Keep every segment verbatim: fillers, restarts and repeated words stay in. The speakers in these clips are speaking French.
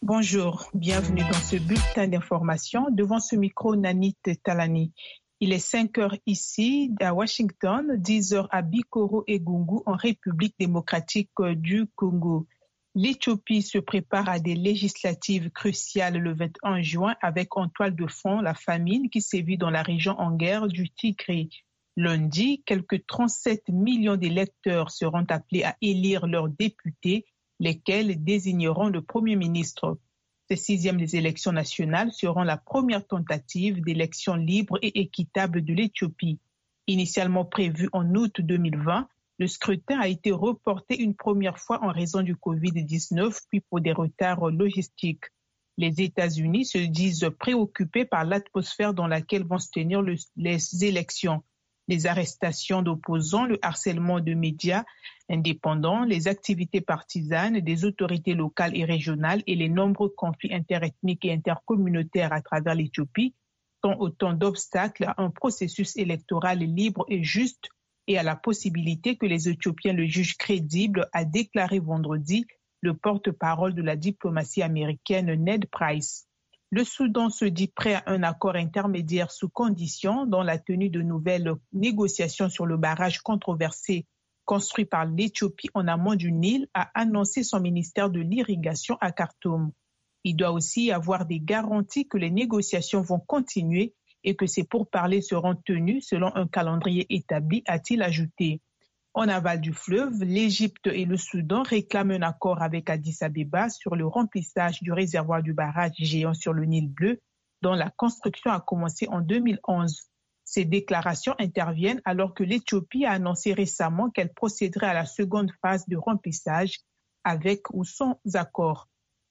Bonjour, bienvenue dans ce bulletin d'information. Devant ce micro, Nanit Talani. Il est cinq heures ici à Washington, dix heures à Bikoro et Gungu en République démocratique du Congo. L'Éthiopie se prépare à des législatives cruciales le vingt et un juin avec en toile de fond la famine qui sévit dans la région en guerre du Tigré. Lundi, quelques trente-sept millions d'électeurs seront appelés à élire leurs députés, lesquels désigneront le Premier ministre. Ces sixièmes des élections nationales seront la première tentative d'élection libre et équitable de l'Éthiopie. Initialement prévu en août deux mille vingt, le scrutin a été reporté une première fois en raison du covid dix-neuf, puis pour des retards logistiques. Les États-Unis se disent préoccupés par l'atmosphère dans laquelle vont se tenir le, les élections. Les arrestations d'opposants, le harcèlement de médias indépendants, les activités partisanes des autorités locales et régionales et les nombreux conflits interethniques et intercommunautaires à travers l'Éthiopie sont autant d'obstacles à un processus électoral libre et juste et à la possibilité que les Éthiopiens le jugent crédible, a déclaré vendredi le porte-parole de la diplomatie américaine Ned Price. Le Soudan se dit prêt à un accord intermédiaire sous condition dont la tenue de nouvelles négociations sur le barrage controversé construit par l'Éthiopie en amont du Nil, a annoncé son ministère de l'Irrigation à Khartoum. Il doit aussi y avoir des garanties que les négociations vont continuer et que ces pourparlers seront tenus selon un calendrier établi, a-t-il ajouté. En aval du fleuve, l'Égypte et le Soudan réclament un accord avec Addis Abeba sur le remplissage du réservoir du barrage géant sur le Nil bleu, dont la construction a commencé en deux mille onze. Ces déclarations interviennent alors que l'Éthiopie a annoncé récemment qu'elle procéderait à la seconde phase de remplissage avec ou sans accord.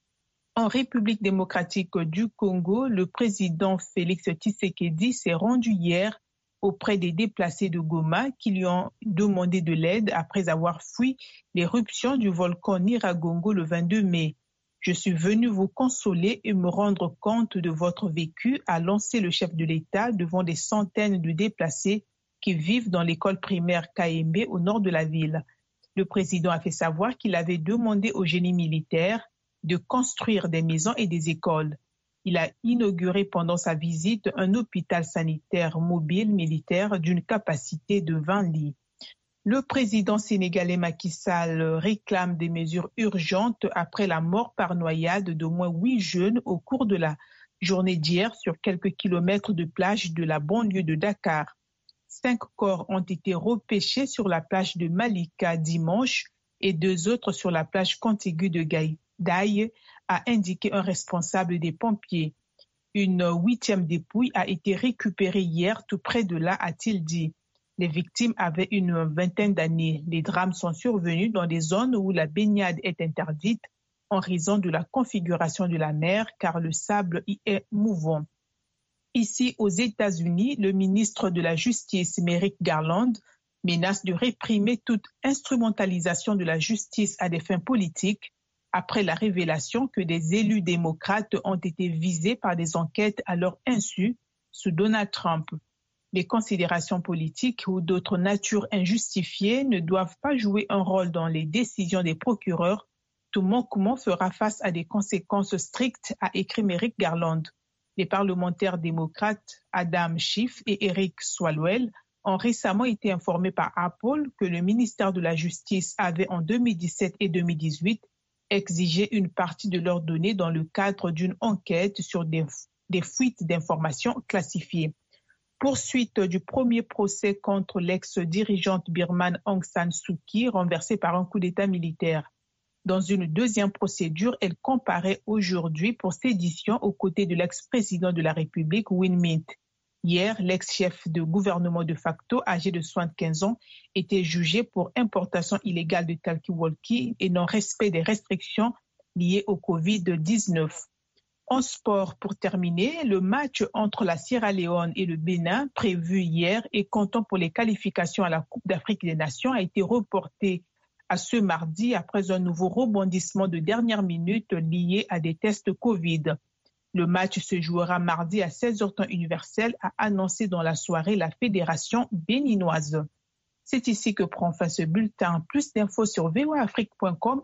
En République démocratique du Congo, le président Félix Tshisekedi s'est rendu hier auprès des déplacés de Goma qui lui ont demandé de l'aide après avoir fui l'éruption du volcan Nyiragongo le vingt-deux mai. Je suis venu vous consoler et me rendre compte de votre vécu, a lancé le chef de l'État devant des centaines de déplacés qui vivent dans l'école primaire Kaembe au nord de la ville. Le président a fait savoir qu'il avait demandé au génie militaire de construire des maisons et des écoles. Il a inauguré pendant sa visite un hôpital sanitaire mobile militaire d'une capacité de vingt lits. Le président sénégalais Macky Sall réclame des mesures urgentes après la mort par noyade d'au moins huit jeunes au cours de la journée d'hier sur quelques kilomètres de plage de la banlieue de Dakar. Cinq corps ont été repêchés sur la plage de Malika dimanche et deux autres sur la plage contiguë de Gaïdaï, a indiqué un responsable des pompiers. Une huitième dépouille a été récupérée hier tout près de là, a-t-il dit. Les victimes avaient une vingtaine d'années. Les drames sont survenus dans des zones où la baignade est interdite en raison de la configuration de la mer car le sable y est mouvant. Ici, aux États-Unis, le ministre de la Justice, Merrick Garland, menace de réprimer toute instrumentalisation de la justice à des fins politiques après la révélation que des élus démocrates ont été visés par des enquêtes à leur insu sous Donald Trump. Les considérations politiques ou d'autres natures injustifiées ne doivent pas jouer un rôle dans les décisions des procureurs. Tout manquement fera face à des conséquences strictes, a écrit Merrick Garland. Les parlementaires démocrates Adam Schiff et Eric Swalwell ont récemment été informés par Apple que le ministère de la Justice avait en deux mille dix-sept et deux mille dix-huit exigé une partie de leurs données dans le cadre d'une enquête sur des, des fuites d'informations classifiées. Poursuite du premier procès contre l'ex-dirigeante birmane Aung San Suu Kyi, renversée par un coup d'État militaire. Dans une deuxième procédure, elle comparaît aujourd'hui pour sédition aux côtés de l'ex-président de la République, Win Myint. Hier, l'ex-chef de gouvernement de facto, âgé de soixante-quinze ans, était jugé pour importation illégale de talkie-walkie et non-respect des restrictions liées au covid dix-neuf. En sport, pour terminer, le match entre la Sierra Leone et le Bénin, prévu hier et comptant pour les qualifications à la Coupe d'Afrique des Nations, a été reporté à ce mardi après un nouveau rebondissement de dernière minute lié à des tests Covid. Le match se jouera mardi à seize heures temps universel, a annoncé dans la soirée la fédération béninoise. C'est ici que prend fin ce bulletin. Plus d'infos sur v o a afrique point com